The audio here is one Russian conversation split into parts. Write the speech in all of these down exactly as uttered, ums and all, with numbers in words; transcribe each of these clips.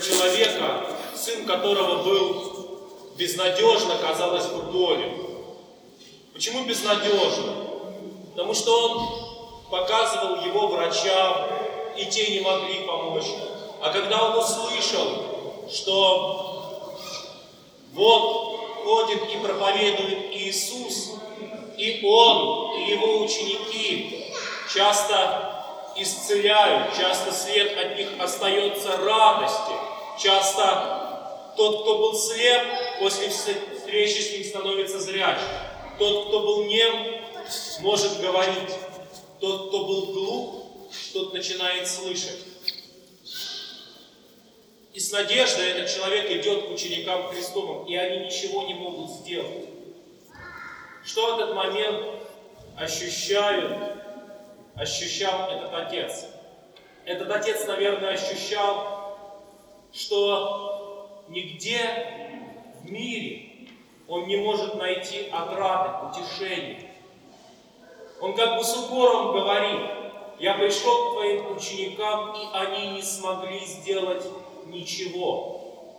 человека, сын которого был безнадежно, казалось бы, болен. Почему безнадежно? Потому что он показывал его врачам, и те не могли помочь. А когда он услышал, что вот ходит и проповедует Иисус, и он, и его ученики часто исцеляют, часто след от них остается радости, часто тот, кто был слеп, после встречи с ним становится зрячим. Тот, кто был нем, может говорить. Тот, кто был глух, тот начинает слышать. И с надеждой этот человек идет к ученикам Христовым, и они ничего не могут сделать. Что в этот момент ощущают, ощущал этот отец? Этот отец, наверное, ощущал, что нигде в мире он не может найти отрады, утешения. Он как бы с укором говорит: я пришел к твоим ученикам, и они не смогли сделать ничего.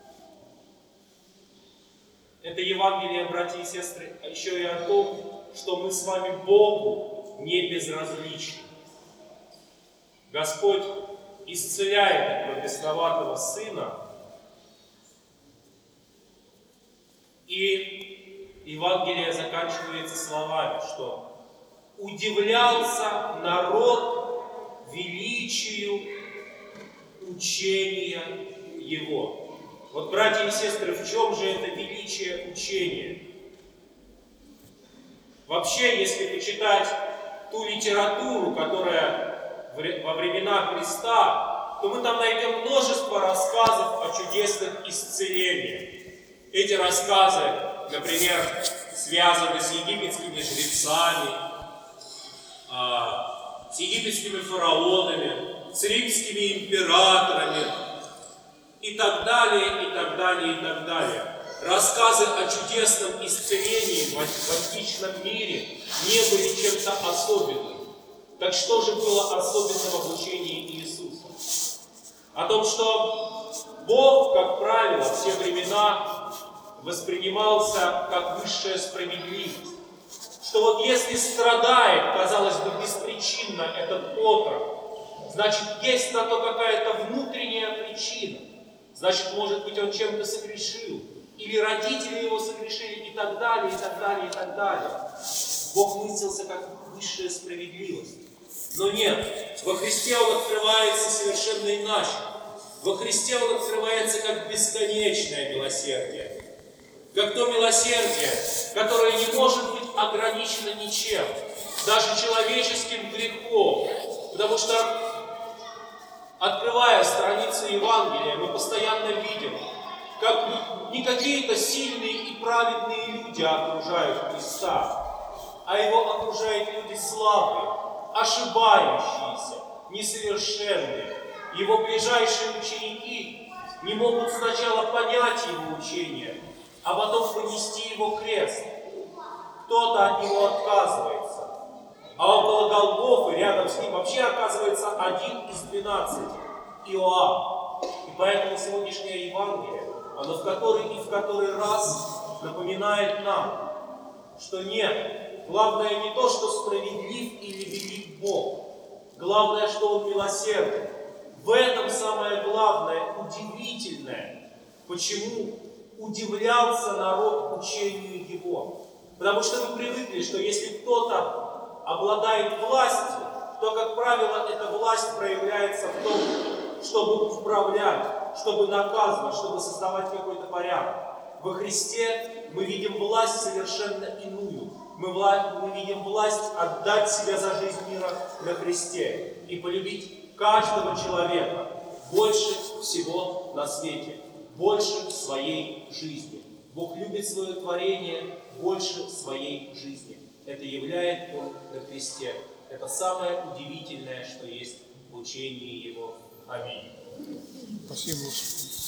Это Евангелие, братья и сестры, еще и о том, что мы с вами Богу не безразличны. Господь исцеляет этого бесноватого сына, и Евангелие заканчивается словами, что удивлялся народ величию учения его. Вот, братья и сестры, в чем же это величие учения? Вообще, если почитать ту литературу, которая во времена Христа, то мы там найдем множество рассказов о чудесных исцелениях. Эти рассказы, например, связаны с египетскими жрецами, с египетскими фараонами, с римскими императорами и так далее, и так далее, и так далее. Рассказы о чудесном исцелении в античном мире не были чем-то особенным. Так что же было особенного в учении Иисуса? О том, что Бог, как правило, в те времена воспринимался как высшая справедливость. Что вот если страдает, казалось бы, беспричинно этот отрок, значит, есть на то какая-то внутренняя причина. Значит, может быть, он чем-то согрешил, или родители его согрешили, и так далее, и так далее, и так далее. Бог мыслился как высшая справедливость. Но нет, во Христе Он открывается совершенно иначе. Во Христе Он открывается как бесконечное милосердие. Как то милосердие, которое не может быть ограничено ничем, даже человеческим грехом. Потому что, открывая страницы Евангелия, мы постоянно видим, как не какие-то сильные и праведные люди окружают Христа, а Его окружают люди слабые, ошибающиеся, несовершенные. Его ближайшие ученики не могут сначала понять Его учение, а потом понести Его крест. Кто-то от Него отказывается. А около Голгофы, рядом с Ним, вообще оказывается один из двенадцати, Иоанн. И поэтому сегодняшнее Евангелие, оно в который и в который раз напоминает нам, что нет, главное не то, что справедлив или велик Бог. Главное, что Он милосерден. В этом самое главное, удивительное. Почему удивлялся народ учению Его? Потому что мы привыкли, что если кто-то обладает властью, то, как правило, эта власть проявляется в том, чтобы управлять, чтобы наказывать, чтобы создавать какой-то порядок. Во Христе мы видим власть совершенно иную. Мы, вла- мы видим власть отдать себя за жизнь мира на Христе и полюбить каждого человека больше всего на свете, больше своей жизни. Бог любит свое творение больше своей жизни. Это являет Он на Христе. Это самое удивительное, что есть в учении Его. Аминь. Спасибо, Господи.